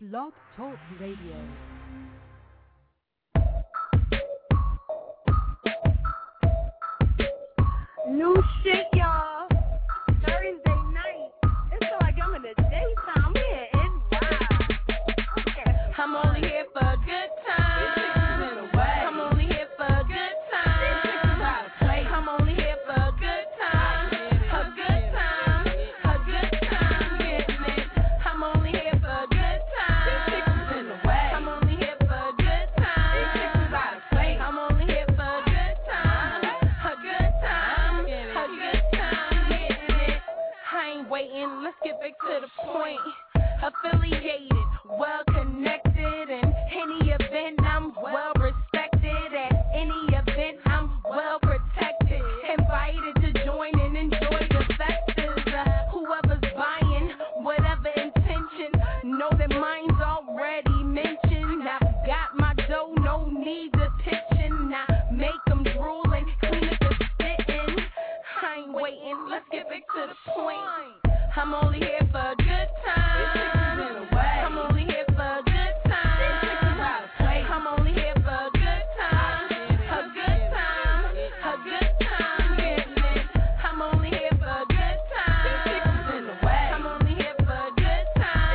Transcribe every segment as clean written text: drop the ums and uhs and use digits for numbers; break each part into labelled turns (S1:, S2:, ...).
S1: Blog Talk Radio.
S2: New shit, y'all. Thursday night. It feel like I'm in the daytime. Yeah, it's wild. Okay.
S3: I'm only here for a good time. I'm only here for a good time. I'm only here for a good time. A good time. A good time. Getting it. I'm only here for a good time. I'm only here for a good time. I'm only here for a good time. A good time. A good time. Getting it. I ain't waiting. Let's get back to the point. Affiliated, well connected, in any event I'm well respected. At any event I'm well protected. Invited to join and enjoy the festives. Whoever's buying, whatever intention, know that mine's already mentioned. I've got my dough, no need to pitching. I make them drool and clean up the spitting. I ain't waiting, let's get back to the point. I'm only here for a good time. I'm only here for a good time. I'm only here for a good time. A good time. A good time. Getting it. I'm only here for a good time. I'm only here for a good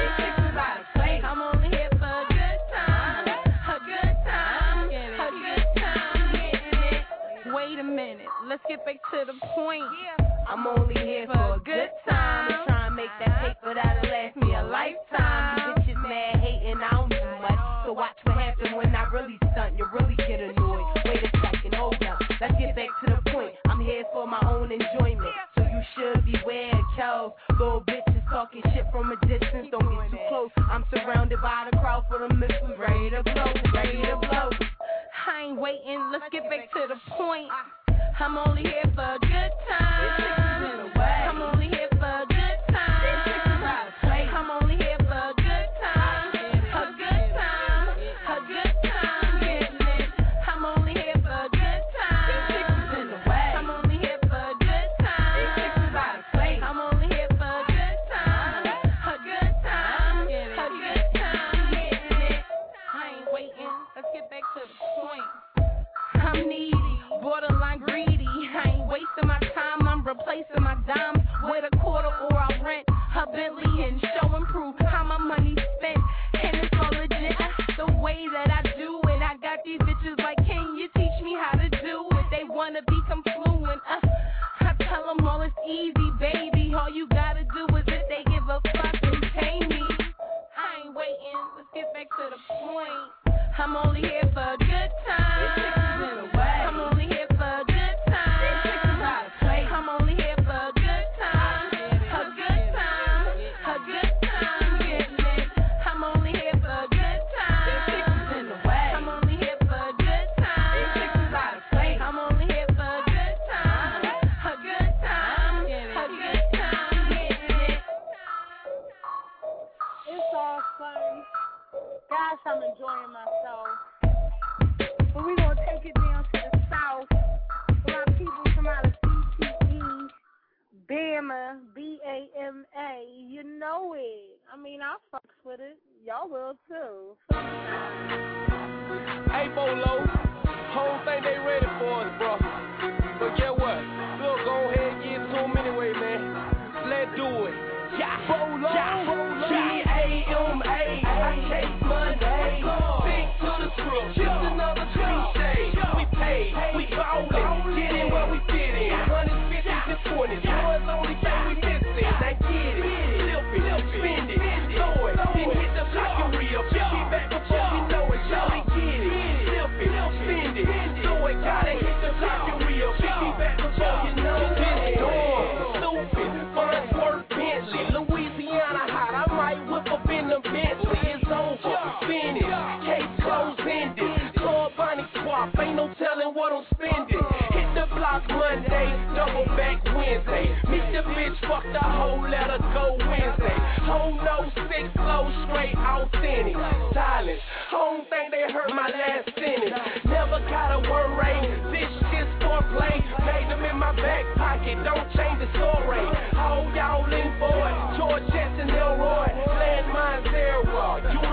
S3: time. I'm only here for a good time. A good time. A good time. Getting it. Wait a minute. Let's get back to the point. I'm only here for a good time. Try and make that paper that'll last me a lifetime. You bitches mad hating, I don't do much. So watch what happens when I really stunt. You really get annoyed. Wait a second, hold up. Let's get back to the point. I'm here for my own enjoyment. So you should beware, Charles. Little bitches talking shit from a distance. Don't get too close. I'm surrounded by the crowd for the missiles. Ready to blow, ready to blow. I ain't waiting, let's get back to the point. I'm only here for a good time. I'm only here for a good time. I'm only here for a good time. A good time. A good time. Getting it. I'm only here for a good time. I'm only here for a good time. I'm only here for a good time. A good time. A good time. Getting it. I ain't waiting. Let's get back to the point. I'm needy, borderline greedy. I ain't wasting my time, I'm replacing my dimes with a quarter or I rent a Bentley and show and prove how my money spent. And it's all legit, the way that I do it. I got these bitches like, can you teach me how to do it? They wanna become fluent, I tell them all it's easy, baby. All you gotta do is if they give a fuck and pay me. I ain't waiting, let's get back to the point. I'm only here for a good time. I'm only here for a good time. I'm only here for a good time. A good time. A good time. Getting it. I'm only here for a good time. I'm only here for a good time. I'm only here for a good time. A good time. A good time. Getting it.
S2: It's all fun. Gosh, I'm enjoying myself. But we're going to take it down to the south. For our people from out of CTE, Bama, B-A-M-A. You know it. I mean, I fucks with it. Y'all will too.
S4: Hey, Bolo, whole thing they ready for us, bro. But get what? We'll go ahead and get to them anyway, man. Let's do it. Yeah, Bolo, G-A-M-A. I chase money. Stick to the script. Just another cliche. We pay, we ballin'. Get in where we fit in. 150s and 20s. Boys only thing we missing. Now get it, flip it, spend it, throw it, then hit the block and reel. Get back before you know it, y'all. Get it, flip it, spend it, throw it, gotta hit the block and reel. Get back before you know it. This door, stupid, Farnsworth, Bentley, Louisiana hot. I might whip up in the Bentley. It's over, finish, case closed, ended. Club Bonnie swap, ain't no telling what I'm spending. Hit the block Monday, double back Wednesday. Meet the bitch, fuck the whole, let her go Wednesday. Home no 6 low, straight authentic. Silence, home think they heard my last sentence. Never got a word rate, this shit's foreplay. Made them in my back pocket, don't change the story. All y'all in for it, George Jetson, Elroy, landmines, Air Raw,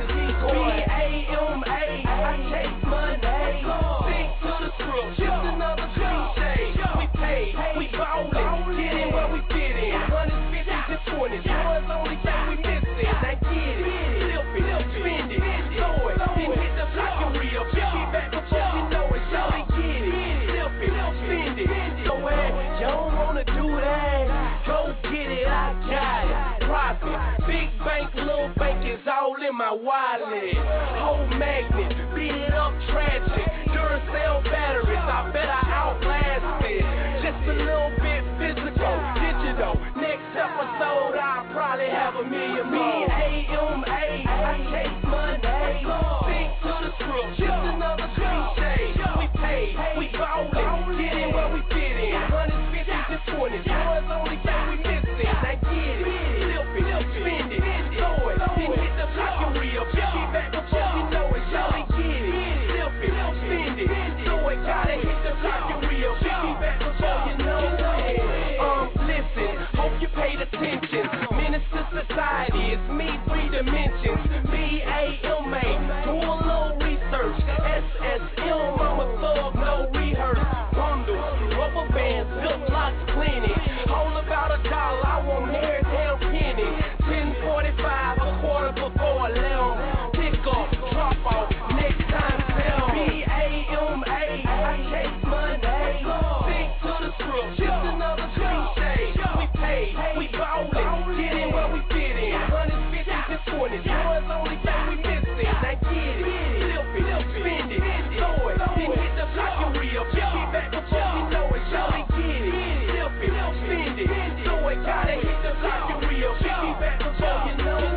S4: the decoy. B-A-M-A, I chase money. Stick to the script, just another cliche. We pay, we ballin', get in where we fit in. 150s and 20s, yours only thing we missing. Now get it, flip it, spend it, throw it, then hit the block and reel. Pick me back before you know it, so they get it, flip it, spend it. So when you don't wanna do that, go get it, I got it. Profit, big bank, little bank is all in my wallet. Whole magnet, beat it up, tragic. Duracell batteries, I bet I outlast it. Just a little bit physical, digital. Next episode, I'll probably have a million more. B-A-M-A, I chase money. Stick to the script, just another cliche. We pay, we ballin', get in where we fit in. 150s and 20s, yours only thing we missing. Now get it, flip it, spend it, throw it, then hit the block and reel. Pick me back before you know it, so they get it, flip it, spend it, throw it, gotta hit the block and reel. Pick me back before you know it. Listen, hope you paid attention. Menace to society, it's me, 3 dimensions. B-A-M-A, do a little research. S-S-M, I'm a thug, no rehearse. Bundles, rubber bands, built locks, clinic. All about $1, I want every damn penny. 10:45, a quarter before 11. Pick up, drop off, next time sell. B-A-M-A, I chase money. Stick to the script, just another cliche. We pay, we ballin', get in where we fit in. 150s and 20s, yours only thing we missing. Now get it, flip it, spend it, throw it, then hit the block and reel. Pick me back before you know it, so they get it, flip it, spend it, throw it, gotta hit the block and reel. Pick me back before you know it.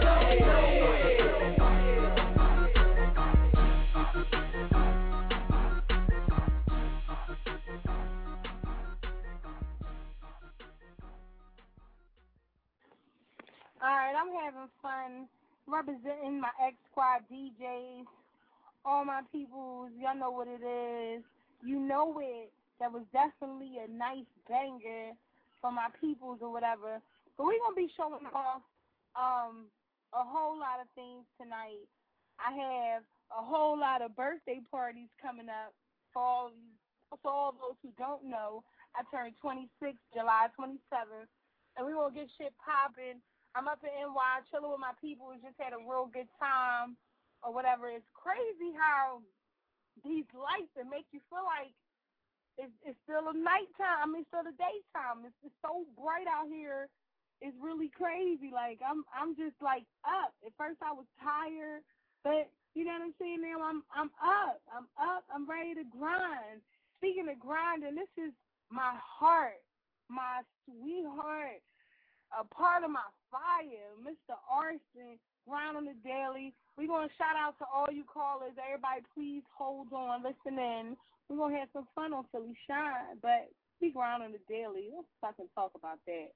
S2: Alright, I'm having fun representing my X-Squad DJs, all my peoples. Y'all know what it is. You know it. That was definitely a nice banger for my peoples or whatever. But we're going to be showing off a whole lot of things tonight. I have a whole lot of birthday parties coming up for all those who don't know. I turned 26 July 27th, and we're going to get shit popping. I'm up in NY chilling with my people. We just had a real good time or whatever. It's crazy how these lights that make you feel like it's still a nighttime. I mean, it's still a daytime. It's so bright out here. It's really crazy. Like, I'm just, like, up. At first I was tired, but, you know what I'm saying, now I'm up. I'm up. I'm ready to grind. Speaking of grinding, this is my heart, my sweetheart, a part of my fire, Mr. Arson, Grind on the Daily. We're going to shout out to all you callers. Everybody, please hold on, listen in. We're going to have some fun on Philly Shine, but we Grind on the Daily. Let's fucking talk about that.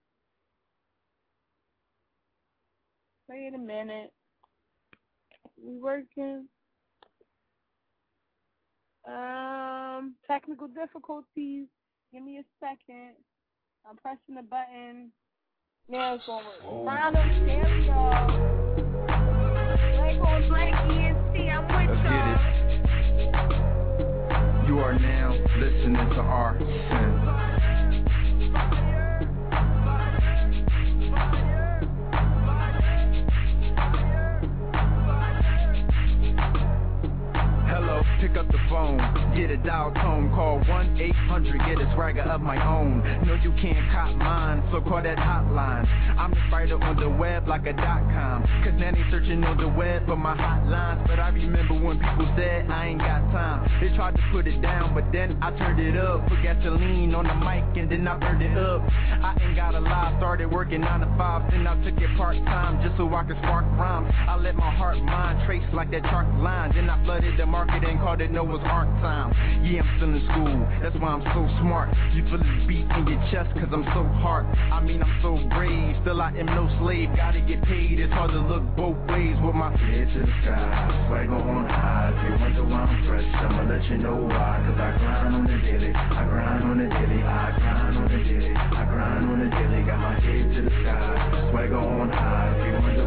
S2: Wait a minute. We working? Technical difficulties. Give me a second. I'm pressing the button. Now it's going to work. Grind on the Daily, y'all. Black on Black EST. I'm with y'all.
S1: You are now listening to Arson. Pick up the phone, get a dial tone, call 1-800, get a swagger of my own. No, you can't cop mine, so call that hotline. I'm the writer on the web like a .com, cause now they searching on the web for my hotlines. But I remember when people said I ain't got time. They tried to put it down, but then I turned it up. Put gasoline on the mic and then I burned it up. I ain't gotta lie, started working 9 to 5, then I took it part-time just so I could spark rhymes. I let my heart mind trace like that chalk line, then I flooded the market and called it Noah's Ark time. Yeah, I'm still in school, that's why I'm so smart. You feel this beat in your chest cause I'm so hard. I mean I'm so brave, still I am no slave. Gotta get paid, it's hard to look both ways with my head to the sky, swagger on high. If you wonder why I'm fresh, I'ma let you know why. Cause I grind on the daily, I grind on the daily, I grind on the daily, I grind on the daily. Got my head to the sky, swagger on high. If you wonder why I'm fresh,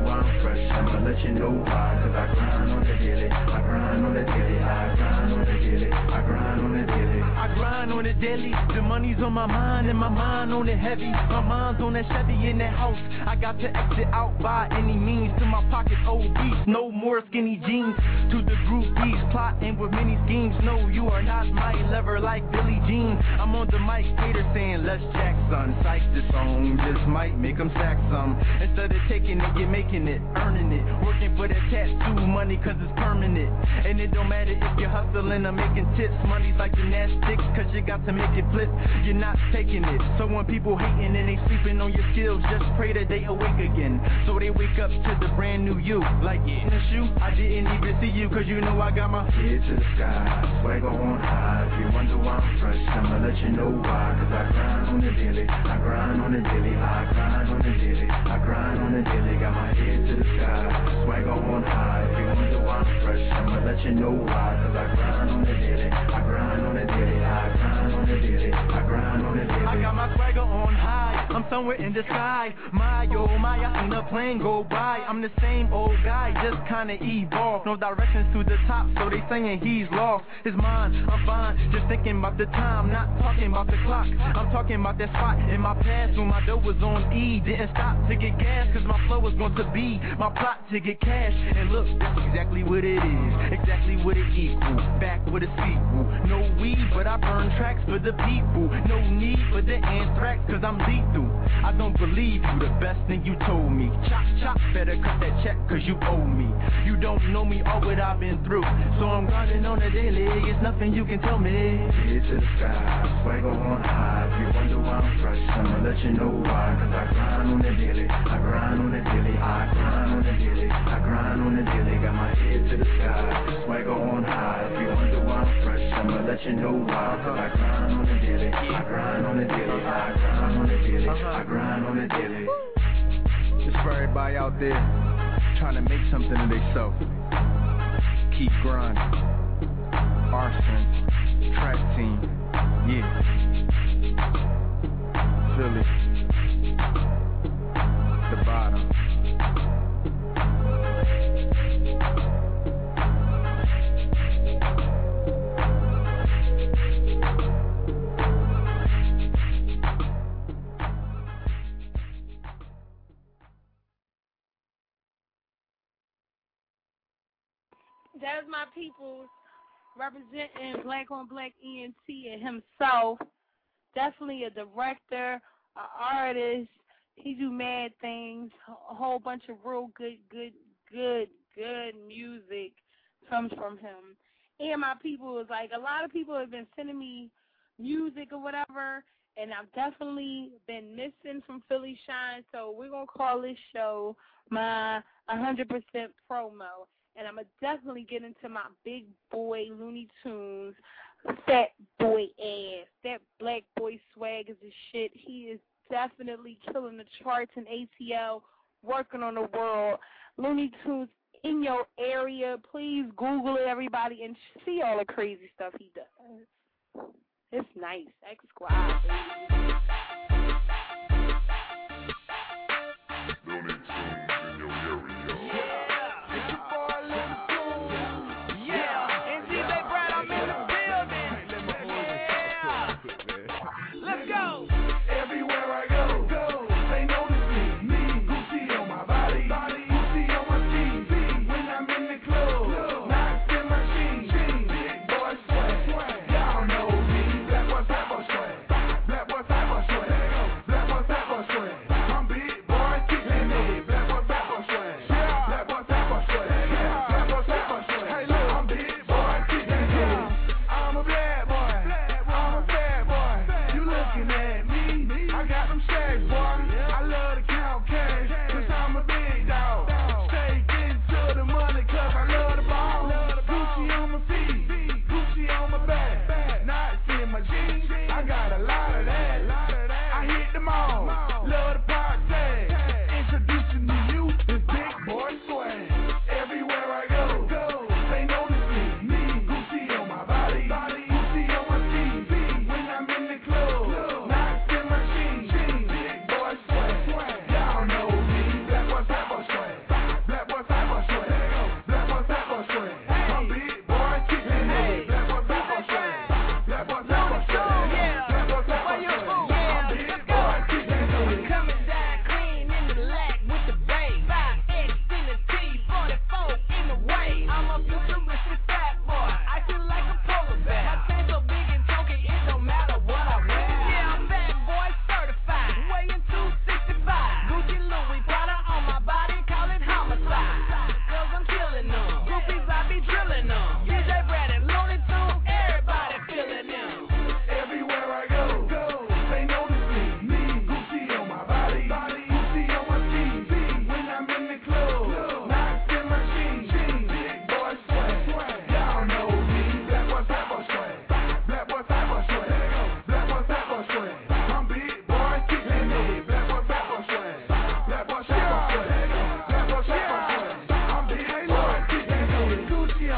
S1: fresh, I'ma let you know why. Cause I grind on the daily, I grind on the daily, I grind on the daily, I grind on the daily. I grind on the daily, the money's on my mind and my mind on it heavy. My mind's on that Chevy in that house. I got to exit out by any means. To my pockets obese, no more skinny jeans. To the groupies, plotting with many schemes. No, you are not my lover like Billie Jean. I'm on the mic, Tater saying, let's jack son. Psych this song, just might make them sack some. Instead of taking it, you're making it, earning it. Working for that tattoo money cause it's permanent. And it don't matter if you're hustling or making tips. Money's like gymnastics cause you got to make it flip. You're not taking it. So when people hating and they sleeping on your skills, just pray that they awake again. So they wake up to the brand new you. Like in a shoe, I didn't even see you cause you know I got my head to the sky. Swagger on high. If you wonder why I'm fresh, I'ma let you know why. Cause I grind on the daily, I grind on the daily, I grind on the daily, I grind on the daily. Got my head to the sky. Swagger on high. If you wonder why I'm fresh, I'ma let you know why. Cause I grind on the daily, I grind on the daily, I grind on the daily, I grind on the daily. I got my swagger on high. I'm somewhere in the sky. My oh my, I seen a plane go by. I'm the same old guy, just kinda evolved. No directions to the top, so they saying he's lost his mind. I'm fine, just thinking about the time, not talking about the clock. I'm talking about that spot in my past when my dough was on E. Didn't stop to get gas, cause my flow was going to be my plot to get cash. And look, that's exactly what it is, exactly what it equals. Back with a sequel. No weed, but I burn tracks for the people. No need for the anthrax, cause I'm lethal. I don't believe you, the best thing you told me. Chop, chop, better cut that check, cause you owe me. You don't know me or what I've been through, so I'm grinding on the daily. It's nothing you can tell me. Head to the sky, swagger on high. If you wonder why I'm fresh, I'ma let you know why. Cause I grind on the daily, I grind on the daily, I grind on the daily, I grind on the daily. Got my head to the sky, swagger on high. If you wonder why I'm fresh, I'ma let you know why. Cause I grind on the daily, I grind on the daily, I grind on the daily, I grind on the daily. Just for everybody out there trying to make something of themselves. Keep grinding. Arson, track team, yeah. Philly, the bottom.
S2: That's my people representing Black on Black ENT and himself. Definitely a director, an artist. He do mad things. A whole bunch of real good music comes from him. And my people is like, a lot of people have been sending me music or whatever, and I've definitely been missing from Philly Shine. So we're gonna call this show my 100% promo. And I'm going to definitely get into my big boy Looney Tunes, fat boy ass. That black boy swag is the shit. He is definitely killing the charts in ATL, working on the world. Looney Tunes in your area. Please Google it, everybody, and see all the crazy stuff he does. It's nice. X Squad.
S5: Looney Tunes in your area.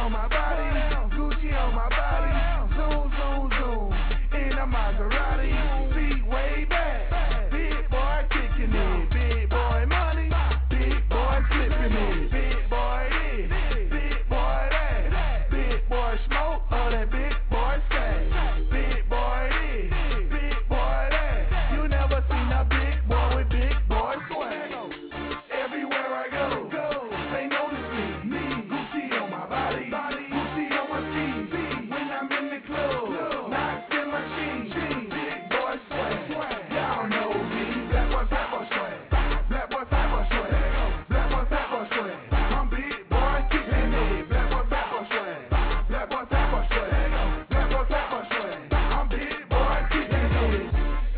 S6: on my body, Gucci on my body. Zoom, zoom, zoom. In a Maserati, feet way back. Big boy kicking it, big boy money. Big boy flipping it, big boy this, big boy that. Big boy smoke, all that big boy stack. Big boy this, big boy that. You never seen a big boy with big boy swag. Everywhere I go, they notice me. Gucci on my body, Gucci on my jeans. When I'm in the club, knocks in my jeans. Big boy swag, y'all know me. Black boy, fat boy swag. Black boy, fat boy swag. Black boy, fat boy swag. I'm big boy kicking it. Black boy, fat boy swag. Black boy, fat boy swag. Black boy, fat boy swag. I'm big boy kicking it.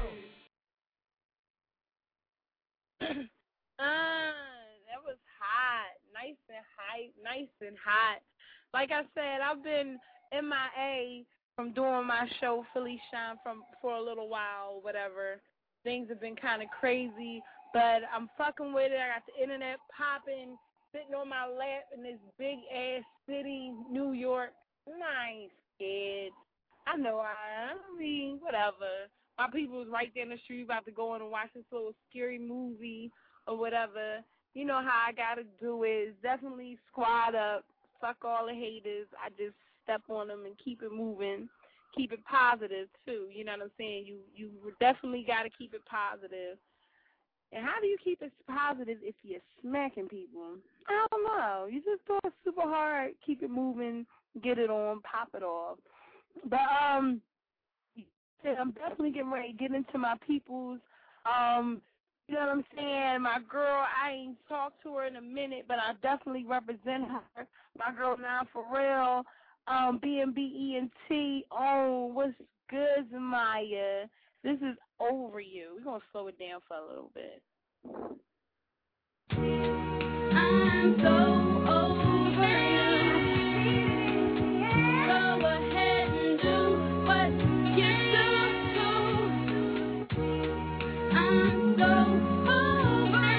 S2: That was hot. Nice and hype. Nice and hot. Like I said, I've been MIA from doing my show, Philly Shine, for a little while, whatever. Things have been kind of crazy, but I'm fucking with it. I got the internet popping, sitting on my lap in this big-ass city, New York. I ain't scared. I know I mean, whatever. My people was right there in the street about to go in and watch this little scary movie or whatever. You know how I got to do it. It's definitely squad up. Fuck all the haters. I just step on them and keep it moving. Keep it positive, too. You know what I'm saying? You definitely got to keep it positive. And how do you keep it positive if you're smacking people? I don't know. You just do it super hard, keep it moving, get it on, pop it off. But I'm definitely getting ready to get into my people's, you know what I'm saying? My girl, I ain't talked to her in a minute, but I definitely represent her. My girl now for real, BMBENT. Oh, what's good, Zamaya? This is Over You. We're going to slow it down for a little bit.
S3: I'm so over you. Go ahead and do what you do. I'm so over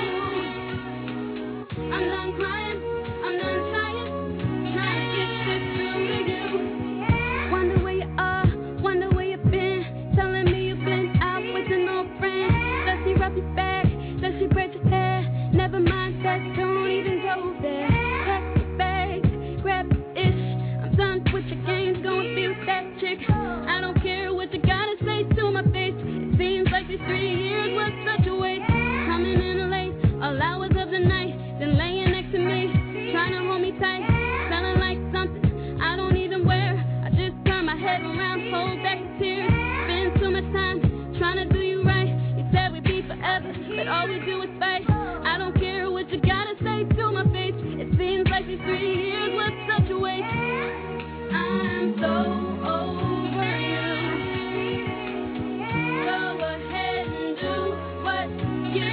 S3: you. I'm done crying. I'm done trying. Trying to get this through to you. Wonder where you are. Wonder where you've been. Telling me you've been out with an old friend. Does she rub your back? Does she braid your hair? Never mind that, don't even go there. Pack your bags, grab the ish. I'm done with the games, go and be with that chick. I don't care what you gotta say to my face. It seems like these 3 years was such a waste. Coming in late, all hours of the night, then laying next to me, trying to hold me tight, smelling like something I don't even wear. I just turn my head around, hold back the tears. Spend too much time trying to do you right. You said we'd be forever, but all we do is fight. I don't care what you gotta say to my face. It seems like these 3 years was such a waste. I'm so over you. Go ahead and do what you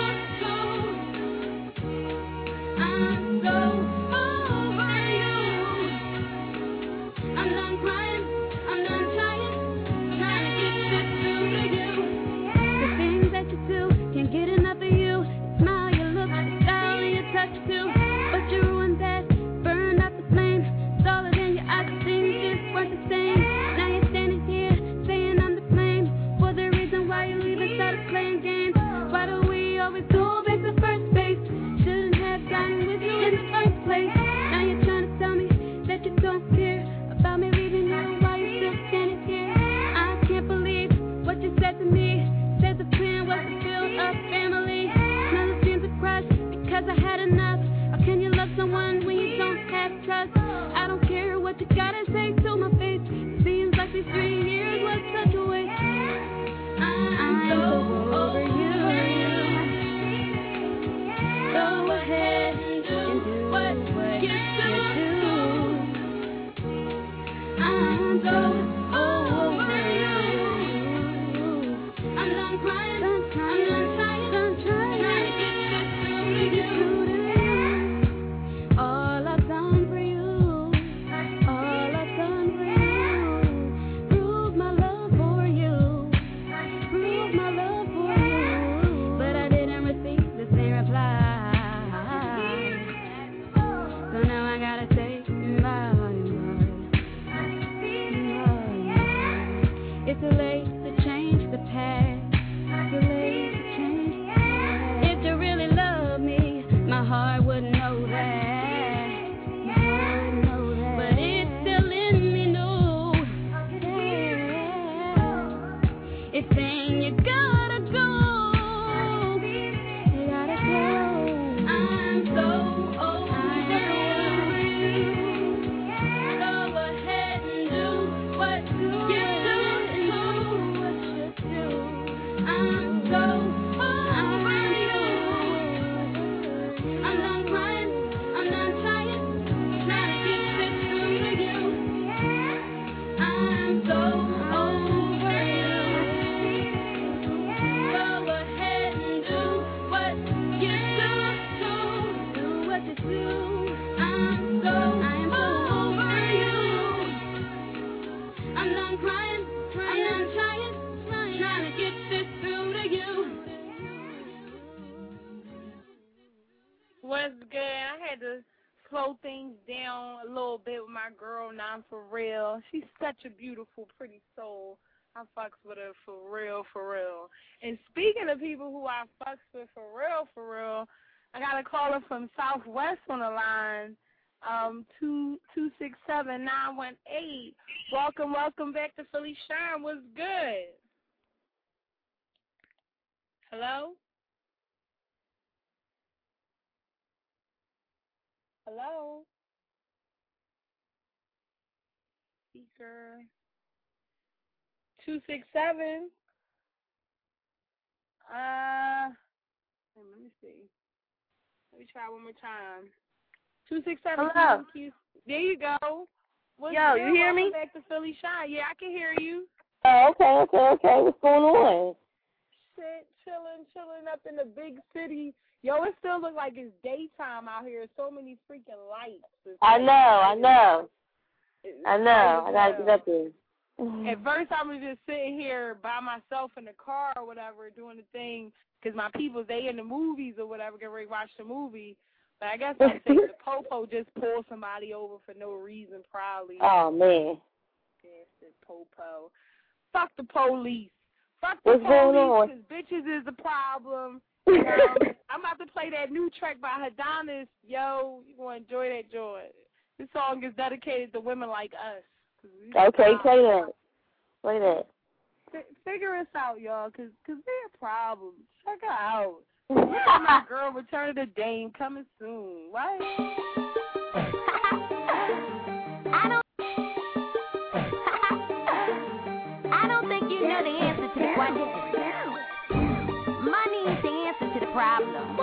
S3: do. I'm so over you. I'm done crying. I'm done trying to get this through to you. The things that you do can't get enough of you. Your smile, your look, your style, and your touch too. But you ruined that, burned out the flame. Saw it in your eyes, the things just weren't the same. Now you're standing here saying I'm to blame for the reason why you even started playing games. Why do we always go back to first base? Shouldn't have gotten with you in the first place. Now you're trying to tell me that you don't care about me leaving you. Why you still standing here? I can't believe what you said to me. Said the plan was to build a family. Now the dreams are crushed because I had enough. How can you love someone when you don't have trust? I don't care what you gotta say to my face. It seems like these 3 years was such a waste. I'm so over you. Go ahead and do what you do. I'm so over you. I'm done crying. I'm done trying to get this through to you. All I've done for you. All I've done for you.
S2: slow things down a little bit with my girl, Nine For Real. She's such a beautiful, pretty soul. I fucks with her for real, for real. And speaking of people who I fucks with for real, I got a caller from Southwest on the line, 267-918. Welcome back to Philly Shine. What's good? Hello? Hello? Speaker. 267. Let me see. Let me try one more time. 267.
S7: Hello.
S2: There you go. What's
S7: Yo,
S2: good?
S7: you hear me?
S2: Welcome back to Philly Shine. Yeah, I can hear you.
S7: Oh, okay. What's going on?
S2: Shit, chilling up in the big city. Yo, it still look like it's daytime out here. So many freaking lights.
S7: I know. I gotta get up there.
S2: At first, I was just sitting here by myself in the car or whatever, doing the thing, because my people, they in the movies or whatever, get ready to watch the movie. But I guess I think the popo just pulled somebody over for no reason, probably.
S7: Oh, man.
S2: Bastard popo. Fuck the police. Fuck the
S7: What's going on?
S2: police, because bitches is the problem. I'm about to play that new track by Adonis. Yo, you going to enjoy that joy. This song is dedicated to women like us.
S7: Okay, play that.
S2: Figure us out, y'all, because they're a problem. Check her out. My girl, Return of the Dame, coming soon. What?
S8: I don't think you know the answer to the question. Money is the answer to the problem.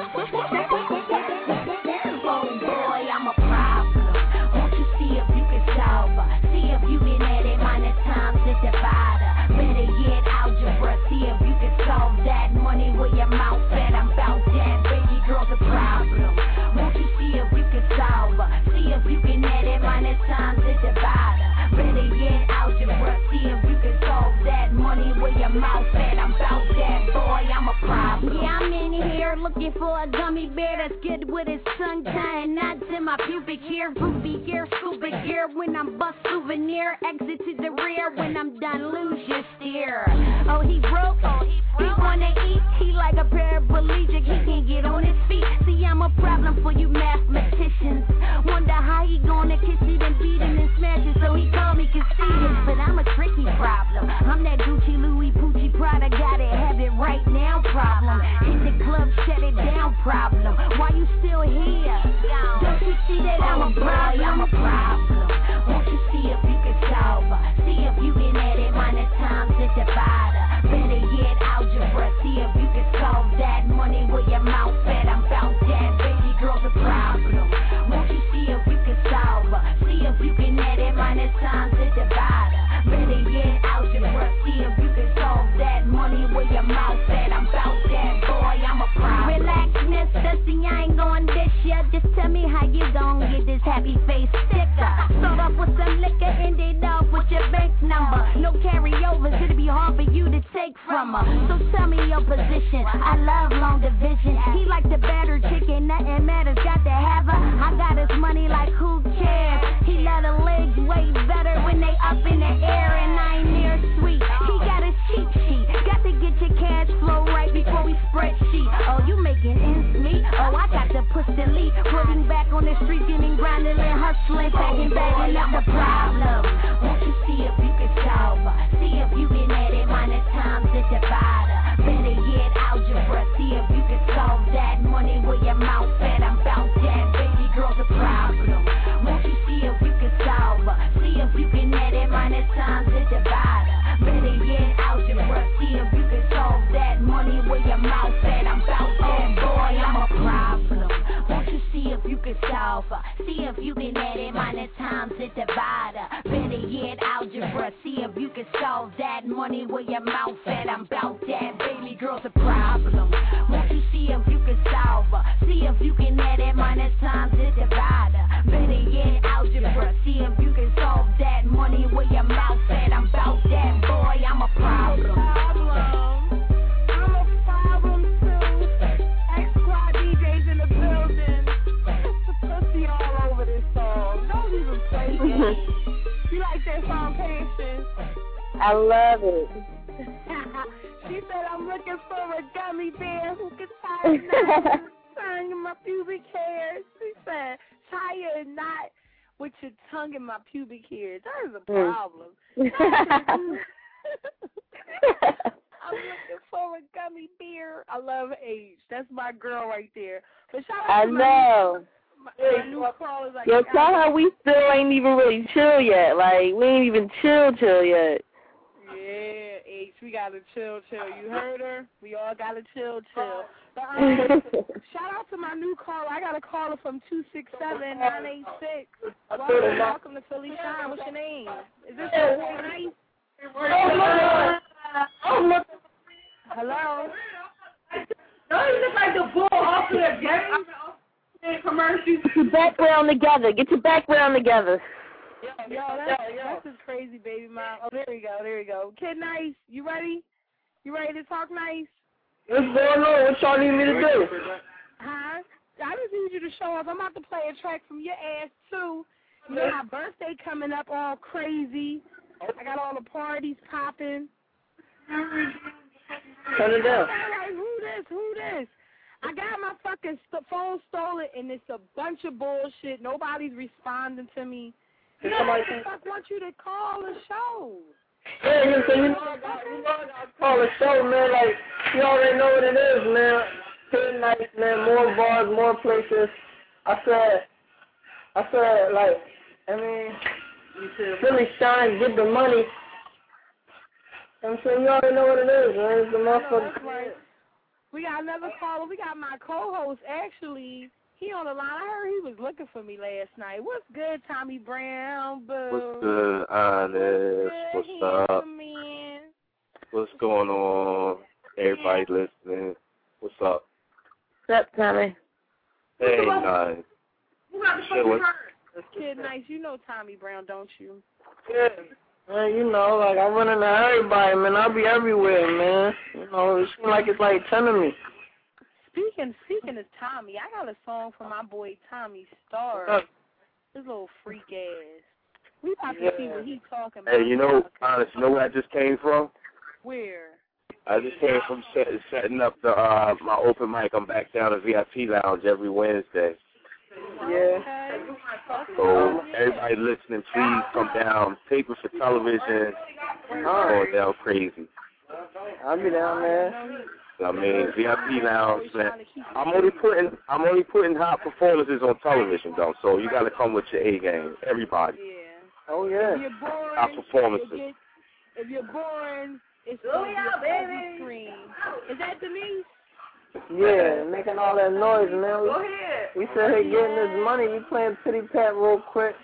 S8: Oh boy, I'm a problem. Won't you see if you can solve her? See if you can add it minus times the divider. Better yet, algebra. See if you can solve that. Money with your mouth fat. I'm about that. Baby girl's a problem. Won't you see if you can solve her? See if you can add it minus times the divider. Better yet, algebra. See if you can solve that. Money with your mouth fat. I'm about that. Boy, I'm a problem. Yeah, I'm in here looking for a gummy bear that's good with his tongue tying knots in my pubic hair. Ruby hair, scuba gear when I'm bust souvenir. Exit to the rear when I'm done, lose your steer. Oh, he broke, he wanna eat. He like a paraplegic, he can't get on his feet. See, I'm a problem for you mathematicians. Wonder how he gonna kiss it and beat him and smash it, so he called me conceited. But I'm a tricky problem. I'm that Gucci, Louis, Pucci, Prada, gotta have it right now problem. Hit the club, shut it down problem. Why you still here? Don't you see that I'm a boy, I'm a problem. Won't you see if you can solve her? See if you can add it minus times the divider. Better yet, algebra. See if you can solve that. Money with your mouth fat. I'm about that. Baby girl's a problem. Won't you see if you can solve her? See if you can add it minus times the divider. Better yet, algebra. See if you can solve that. Money with your mouth fat. I'm about that. Boy, I'm a problem. Relax, mister. See, I ain't going this year. Just tell me how you gon' get this happy face sticker. Start off with some liquor, end it off with your bank number. No carryovers, it'll be hard for you to take from her. So tell me your position. I love long division. He like the better chicken, nothing matters, got to have her. I got his money like who cares? He let her legs way better when they up in the air, and I ain't near sweet. He got a cheat sheet, got to get your cash flow right before we spreadsheet. Oh, you making ends meet? Oh, I got to push the lead. Putting back on the street, getting grinding and hustling, packing up the problem. Won't you see if you can solve her? See if you can add it minus times the divider. Better yet, algebra. See if you can solve that. Money with your mouth fat. I'm about that. Baby girl's a problem. Won't you see if you can solve her? See if you can add it minus times the divider. Better yet, algebra. See if you can solve that. Money with your mouth fat. I'm about that. Boy, I'm a problem. Won't you see if you can solve her? See if you can add it minus times the divider. Better yet, algebra. See if you can solve that. Money with your mouth fat. I'm about that. Baby girl's a problem. Won't you see if you can solve her? See if you can add it minus times the divider. Better yet, algebra. See if you can solve that. Money with your mouth fat. I'm about that. Boy, I'm a problem.
S2: I'm a problem too. X-Squad DJs in the building. Pussy all over the You like that song, Patience?
S7: I love it.
S2: She said, I'm looking for a gummy bear who can tie tongue in my pubic hair. She said, tie a knot with your tongue in my pubic hair. That is a problem. I'm looking for a gummy bear. I love H. That's my girl right there. But shout out to my new callers. Like,
S7: yo, tell her we still ain't even really chill yet. Like, we ain't even chill yet.
S2: Yeah, H, we gotta chill. You heard her? We all gotta chill. But, shout out to my new caller. I got a caller from 267-986. Welcome to Philly Shine. What's your name? Is this your boy Nice? Hello?
S3: Don't you look like the bull off of the game? Commercials.
S7: Get your background together.
S2: Yo, that's just crazy, baby mom. Oh, there we go. Kid Nice, you ready? You ready to talk nice?
S9: What's going on? What y'all need me to do?
S2: Huh? I just need you to show up. I'm about to play a track from your ass, too. You know, my birthday coming up all crazy. I got all the parties popping.
S9: Turn it down.
S2: Like, who this? I got my fucking phone stolen, and it's a bunch of bullshit. Nobody's responding to me. You know what the fuck want you to call the show?
S9: Yeah, so you know I got call the show, man. Like, you already know what it is, man. Good night, man. More bars, more places. I said, like, I mean, Philly Shine, get the money. I'm saying you already know what it is, man. It's the motherfucker.
S2: Right. We got another caller. We got my co-host, actually. He on the line. I heard he was looking for me last night. What's good, Tommy Brown? Boo?
S10: What's good, Honest? What's up?
S2: Man?
S10: What's going on? Everybody listening. What's up?
S7: What's up, Tommy?
S10: Hey, nice.
S2: Kid Nice, you know Tommy Brown, don't you?
S9: Yeah. Man, you know, like, I run into everybody, man. I'll be everywhere, man. You know, it seems like it's like 10 of me.
S2: Speaking of Tommy, I got a song from my boy Tommy Star. This little freak ass. We about to see what he talking about.
S10: Hey, you know, Honest, you know where I just came from?
S2: Where?
S10: I just came from setting up the my open mic. I'm back down at VIP Lounge every Wednesday.
S9: Yeah.
S10: So everybody listening, please come down. Paper for television. Going down crazy.
S9: I'll be down there.
S10: I mean, VIP Lounge, man. I'm only putting hot performances on television though. So you got to come with your A game, everybody.
S2: Yeah.
S9: Oh yeah.
S2: If you're boring,
S10: hot performances.
S2: If you're boring, it's going to be a screen. Is that Denise?
S9: Yeah, making all that noise, man. We sit here getting this money. We playing pity pat real quick.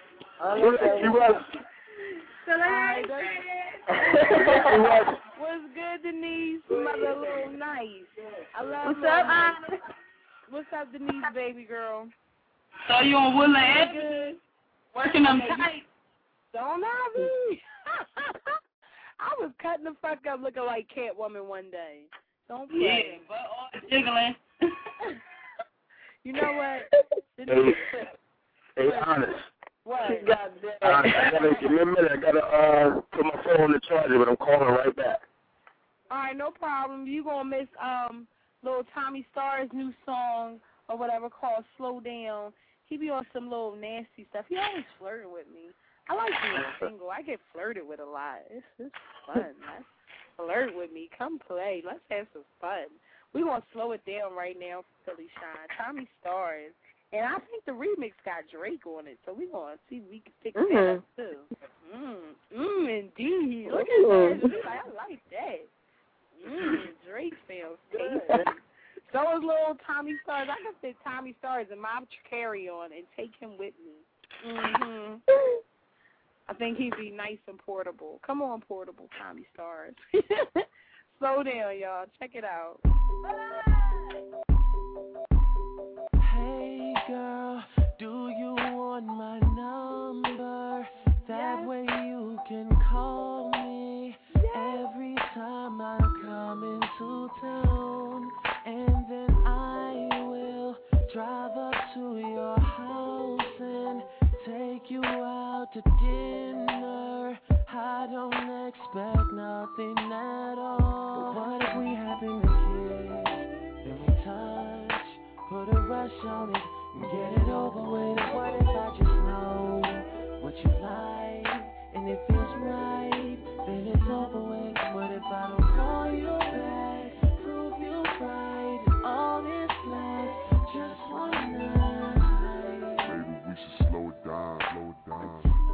S2: What's good, Denise? Mother little nice. I love
S3: What's up, Anna?
S2: What's up, Denise, baby girl?
S3: So you on Woodland Avenue? Working them tight.
S2: Don't have me. I was cutting the fuck up looking like Catwoman one day. Don't play.
S3: Yeah, but all the jiggling.
S2: You know what?
S10: Hey, Honest.
S2: What?
S10: I gotta give me a minute. I gotta put my phone on the charger, but I'm calling right back.
S2: All right, no problem. You gonna miss little Tommy Starr's new song or whatever called "Slow Down." He be on some little nasty stuff. He always flirting with me. I like being single. I get flirted with a lot. It's fun. Flirt with me. Come play. Let's have some fun. We're going to slow it down right now for Philly Shine. Tommy Stars. And I think the remix got Drake on it, so we're going to see if we can fix that up, too. Indeed. Look at that. She's like, I like that. Drake sounds tasty. So is little Tommy Stars. I can fit Tommy Stars in my carry-on and take him with me. I think he'd be nice and portable. Come on, portable Tommy Stars. Slow down, y'all. Check it out.
S11: Hey, girl, do you want my number? That way you can call me every time I come into town. And then I will drive up to your house and take you out. rush on it and get it over with. What if I just know what you like and it feels right, then it's over with. What if I don't call you back, prove you right, and all this lasts just one night?
S5: Maybe we should slow it down, slow it down.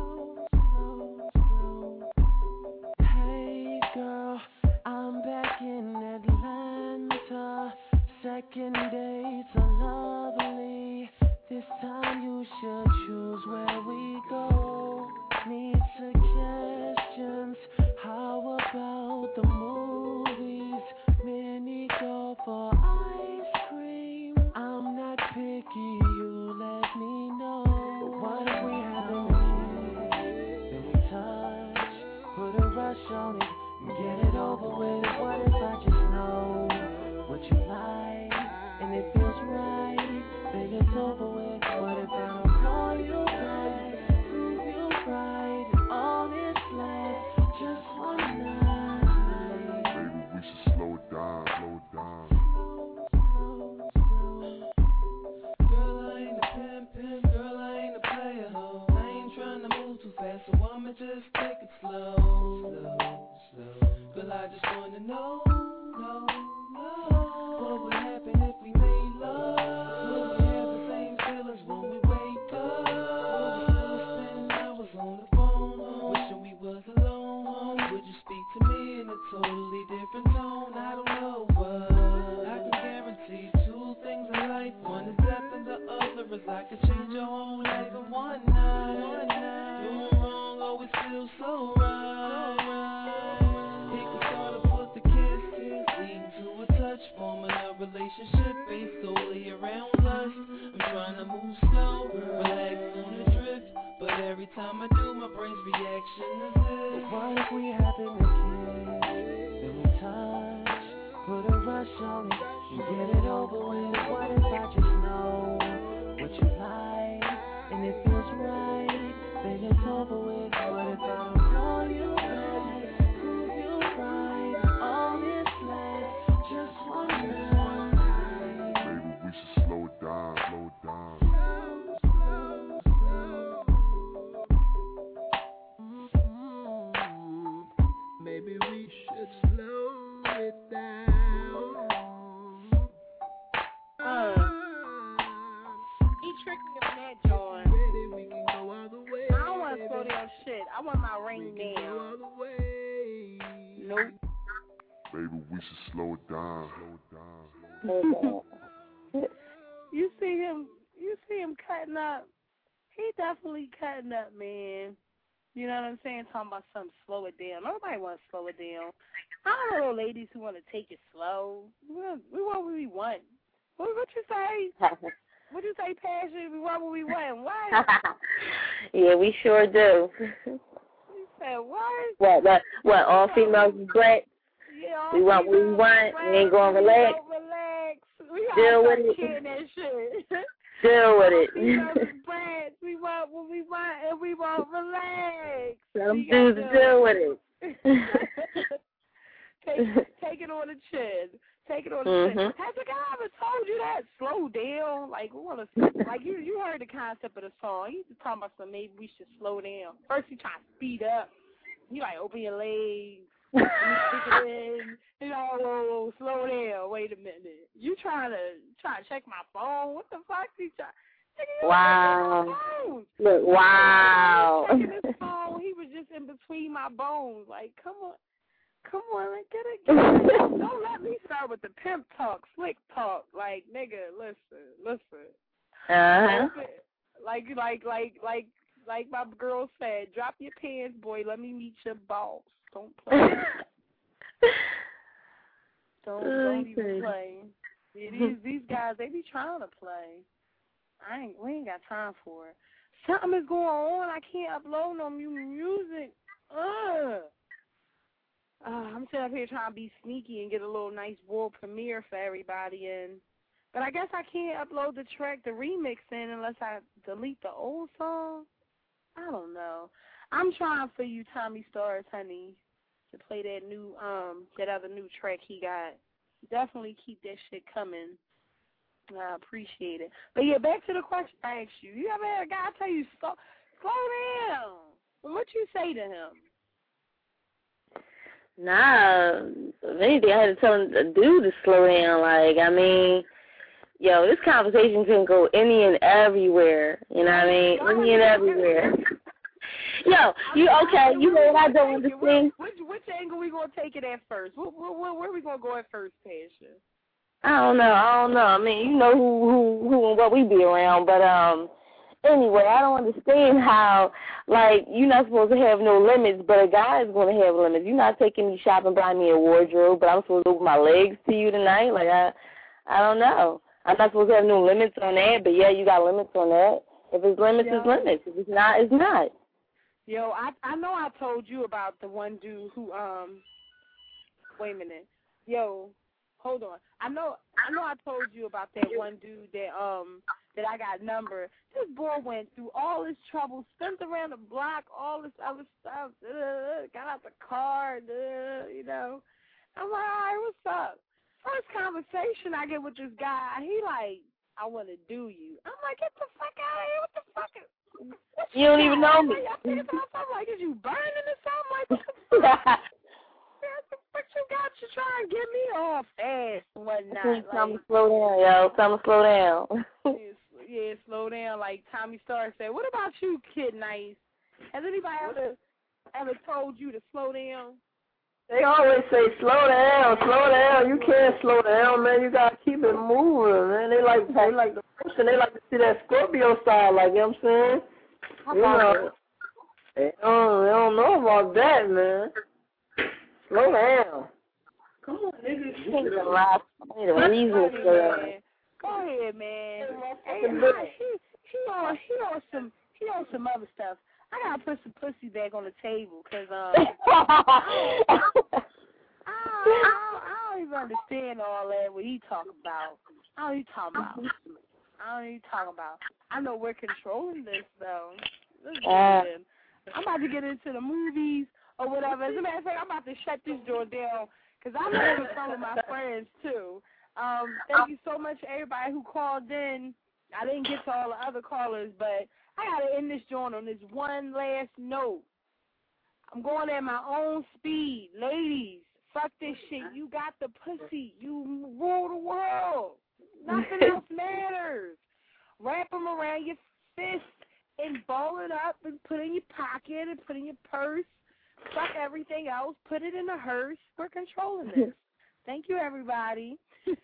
S11: Hey girl, I'm back in Atlanta. Second dates are lovely. This time you should choose where we go. Need suggestions? How about the movies? Mini golf or ice cream? I'm not picky, you let me know. What if we having a kiss? Then we touch, put a rush on it and get it over with. What if I just know what you like and it feels right, then it's over with. What if I don't call you back, prove you right, and all this lasts just one night?
S5: Maybe we should slow it down, slow it down.
S11: Girl, I ain't a pimp, girl, I ain't a player. I ain't trying to move too fast, so I'ma just take it slow. Girl, I just wanna know, what would happen if we made love? Will we have the same feelings when we wake up? Will we still spend hours on the phone, wishing we was alone? Would you speak to me in a totally different tone? I don't know, but I can guarantee two things in life. One is death and the other is I could change your whole life in one night. Doing wrong always feels so right. It can start to put the kisses, lead to a touch, forming a relationship based solely around lust. I'm trying to move slow, relax on the drift, but every time I do, my brain's reaction is this. What if we having a kiss, then we touch, put a rush on it and get it over with? What if I just know what you like and it feels right, then it's over with. What if I don't call you back, prove you right, and all this lasts just one night?
S5: Maybe we should slow it down, slow it down.
S11: Maybe we should slow it down.
S2: He tricked me on that joint.
S11: We can go all the way.
S2: I don't want to slow down shit. I want my rain down.
S11: All the way.
S2: Nope.
S5: Maybe we should slow it down, slow it down.
S2: You see him cutting up. He definitely cutting up, man. You know what I'm saying? Talking about something, slow it down. Nobody wants to slow it down. I don't know ladies who want to take it slow. We want what we want. What you say? What you say, Passion? We want what we want. What?
S7: Yeah, we sure do.
S2: You said what?
S7: What? All females is black.
S2: Yeah,
S7: we want what we want. We ain't gonna relax.
S2: We
S7: Deal with it.
S2: That shit.
S7: Deal with it.
S2: We want what we want, and we won't relax.
S7: Some dudes deal with it.
S2: Take it on the chin. Take it on the chin. Has a guy ever told you that? Slow down. Like you heard the concept of the song. He's just talking about some maybe we should slow down. First he trying to speed up. You like open your legs. You stick it in. You know, whoa, slow down. Wait a minute. You trying to check my phone? What the fuck? You trying?
S7: Wow. Look, wow.
S2: He was checking his phone. He was just in between my bones. Like, come on, get it. Don't let me start with the pimp talk, slick talk. Like, nigga, listen. Like my girl said, drop your pants, boy. Let me meet your boss. Don't play. Don't even play. Yeah, these guys, they be trying to play. We ain't got time for it. Something is going on. I can't upload no music. I'm sitting up here trying to be sneaky and get a little nice world premiere for everybody in. But I guess I can't upload the track, the remix in, unless I delete the old song. I don't know. I'm trying for you, Tommy Stars, honey, to play that new, that other new track he got. Definitely keep that shit coming. I appreciate it. But yeah, back to the question I asked you. You ever had a guy tell you, slow down? What you say to him?
S7: Nah, if anything, I had to tell a dude to slow down. Like, I mean, yo, this conversation can go any and everywhere. You know what I mean? Any and everywhere. Yo, you okay? You know what I don't understand?
S2: Which angle we gonna take it at first? Where we gonna go at first, Passion?
S7: I don't know. I mean, you know who and what we be around, but anyway, I don't understand how, like, you're not supposed to have no limits, but a guy is going to have limits. You're not taking me shopping, buying me a wardrobe, but I'm supposed to open my legs to you tonight? Like, I don't know. I'm not supposed to have no limits on that, but yeah, you got limits on that. If it's limits, it's limits. If it's not, it's not.
S2: Yo, I know I told you about the one dude who, wait a minute. Yo, hold on. I know I told you about that one dude that I got number. This boy went through all his trouble, spent around the block, all this other stuff, got out the car, you know. I'm like, all right, what's up? First conversation I get with this guy, he like, I want to do you. I'm like, get the fuck out of here. What the fuck?
S7: You don't even know me.
S2: I'm like, is you burning or something? Like, what the fuck? What you got to try and get me off fast and whatnot?
S7: Time to slow down, yo. Time to slow down.
S2: Yeah, slow down. Like Tommy Starr said. What about you, Kid Nice? Has anybody ever told you to slow down?
S9: They always say slow down, slow down. You can't slow down, man. You gotta keep it moving, man. They like the person. They like to see that Scorpio style, like, you know what I'm saying? You know, they don't know about that, man. Slow down. Come on, nigga.
S7: You need a reason for that.
S2: Go ahead, man. Hey, he on some other stuff. I gotta put some pussy back on the table, cause I don't even understand all that what he talking about. I don't even talk about. I know we're controlling this though. This is good. I'm about to get into the movies or whatever. As a matter of fact, I'm about to shut this door down because I'm going to some of my friends too. Thank you so much to everybody who called in. I didn't get to all the other callers, but I got to end this joint on this one last note. I'm going at my own speed. Ladies, fuck this shit. You got the pussy. You rule the world. Nothing else matters. Wrap them around your fist and ball it up and put it in your pocket and put it in your purse. Fuck everything else. Put it in a hearse. We're controlling this. Thank you, everybody.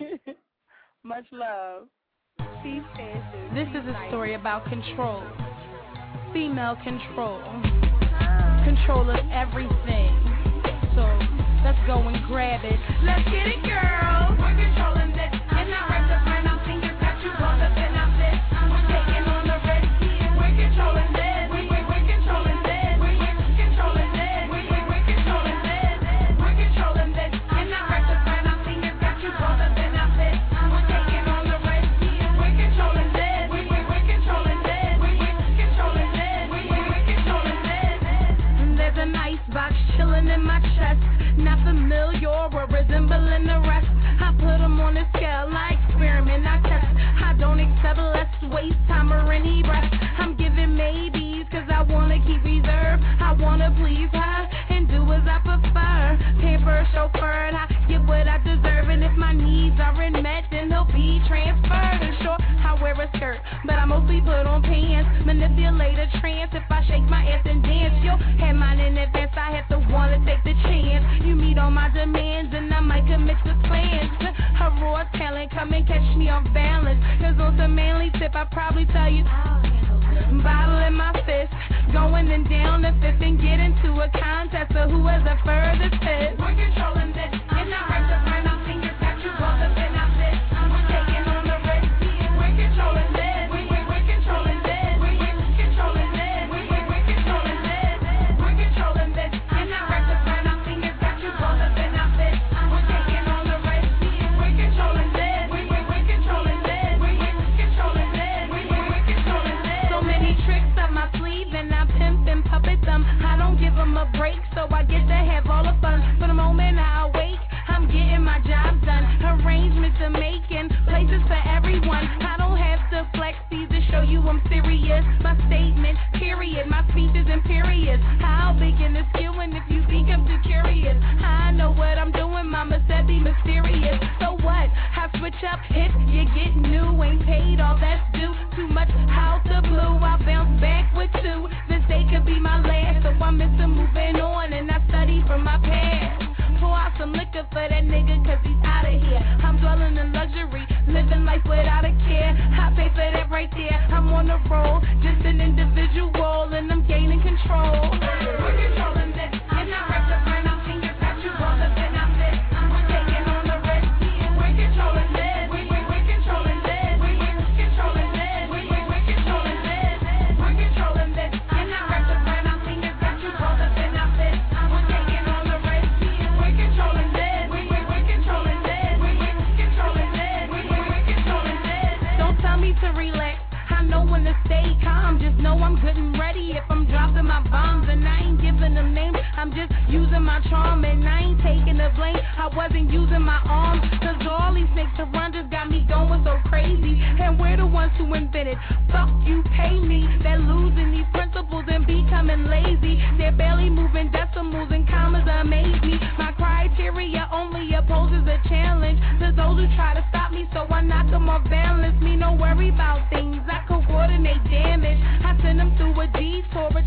S2: Much love. Peace, Passion.
S3: This is a story about control. Female control. Control of everything. So let's go and grab it. Let's get it, girl. We're controlling this. And I wrap the friend out fingers got you caught up in our fist. We're taking on the risk. We're controlling this. We're controlling this. We're controlling this. We're controlling this. We're controlling this. And I wrap the friend out fingers got you caught up in our fist. We're taking on the risk. We're controlling this. We're controlling this. We're controlling this. We're controlling this. There's an ice box chilling in my chest. Not familiar or resembling the rest. I put them on a scale, I experiment, I test. I don't accept less waste time or any rest. I'm giving maybes cause I wanna keep reserve. I wanna please her and do as I prefer. Pamper, chauffeured, I get what I deserve. And if my needs aren't met, then they'll be transferred. And sure, I wear a skirt, but I mostly put on pants. Manipulate a trance if I shake my ass and dance. You'll have mine in advance, I have to wanna take the chance. You meet all my demands and I might commit to plans. A raw talent, come and catch me off balance. Cause on some manly tip, I probably tell you, bottle in my fist, going and down the fifth and get into a contest of who has the furthest hit. We're controlling this, and I wrap the friend out fingers, got you both up in our fist. We're taking on the risk, we're controlling this, we're controlling this, we're controlling this, we're controlling this, we're controlling this, and I wrap the friend out fingers, got you both up in our fist. We're taking on the risk, we're controlling this, we're controlling this, we're controlling this, we're controlling this. So many tricks up my sleeve and I pimp and puppet them. I don't give them a break, so I get to have all the fun. For the moment I awake, I'm getting up if you get new. Ain't paid all that's due. Too much out the blue. I bounce back with two. This day could be my last, so I'm into moving on and I study from my past. Pour out some liquor for that nigga cause he's out of here. I'm dwelling in luxury, living life without a care. I pay for that right there. I'm on the roll, just an individual and I'm gaining control. We're controlling this, and I wrap the brand. I'm senior, got you all up and I'm this. We're taking on the rest. We're controlling this. We're controlling this. We're controlling this. We're controlling this. We're controlling this, and I wrap the brand. I'm senior, got you all up and I'm this. We're taking on the rest. We're controlling this. We're controlling this. We're controlling this. We're controlling this. Don't tell me to relax. I know when to stay calm, just know I'm good and ready if I'm dropping my bombs. And I ain't giving them names, I'm just using my charm. And I ain't taking the blame, I wasn't using my arms. Cause all these snakes to run just got me going so crazy. And we're the ones who invented, fuck you pay me. They're losing these principles and becoming lazy. They're barely moving decimals and commas amaze me. My criteria only opposes a challenge to those who try to stop me, so I knock them off balance. Me no worry about things, I coordinate damage. I send them through a detour,